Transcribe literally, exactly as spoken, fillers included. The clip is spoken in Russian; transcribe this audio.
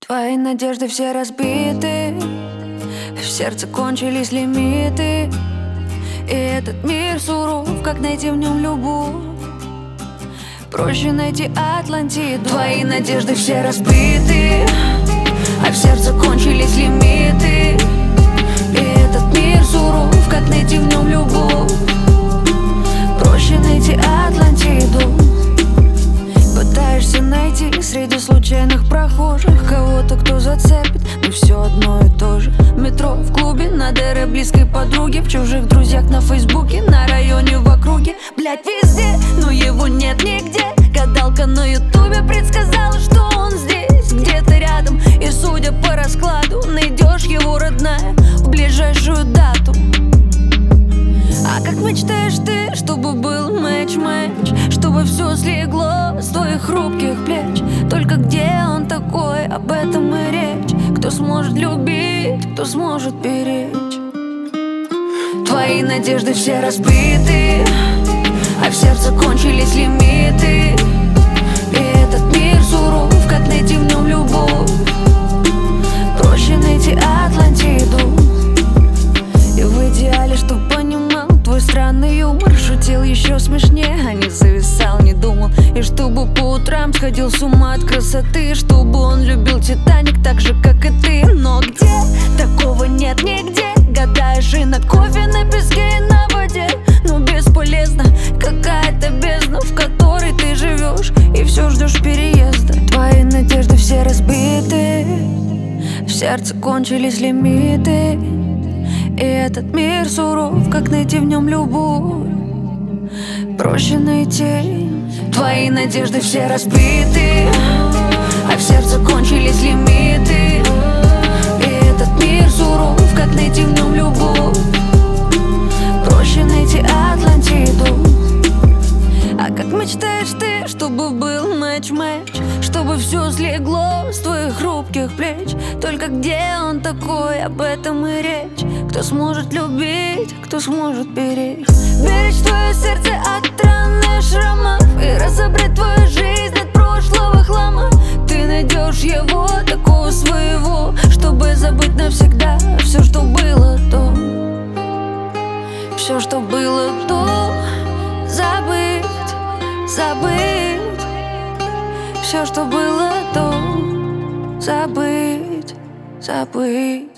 Твои надежды все разбиты, в сердце кончились лимиты, и этот мир суров, как найти в нем любовь. Проще найти Атлантиду. Твои надежды все разбиты, а в сердце кончились лимиты, и этот мир суров, как найти в нем любовь. Проще найти Атлантиду. Пытаешься найти среди случайных прохожих кого-то, кто зацепит, но все одно и то же. В метро, в клубе, на ДР близкой подруги, в чужих друзьях на фейсбуке, на районе, в округе. Блять, везде, но его нет нигде. Гадалка на ютубе предсказала, что он здесь, где-то рядом. И судя по раскладу, найдешь его, родная, в ближайшую дату. А как мечтаешь ты, чтобы был матч-матч, чтобы все слегло с твоих хрупких плеч? Только где он такой, об этом и речь. Кто сможет любить, кто сможет беречь? Твои надежды все разбиты, а в сердце кончились лимиты, и этот мир суров, как найти в нем любовь. Проще найти Атлантиду. И в идеале, чтоб понимал твой странный юмор, шутил еще смешнее, а не зависал, не думал. И чтобы по утрам сходил с ума от красоты, чтобы он любил Титаник так же, как и ты. Но где? Такого нет нигде. Гадаешь и на кофе, на песке, и на воде, но бесполезно. Какая-то бездна, в которой ты живешь, и все ждешь переезда. Твои надежды все разбиты, в сердце кончились лимиты, и этот мир суров, как найти в нем любовь. Проще найти. Твои надежды все разбиты, а в сердце кончились лимиты, и этот мир суров, как найти в нем любовь. Проще найти Атлантиду. А как мечтаешь ты, чтобы был матч-матч, чтобы все слегло с твоих хрупких плеч? Только где он такой, об этом и речь. Кто сможет любить, кто сможет беречь? Беречь твое сердце от ран и шрамов, и разобрать твою жизнь от прошлого хлама. Ты найдешь его, такого своего, чтобы забыть навсегда все, что было до. Все, что было до, забыть, забыть. Все, что было до, забыть, забыть.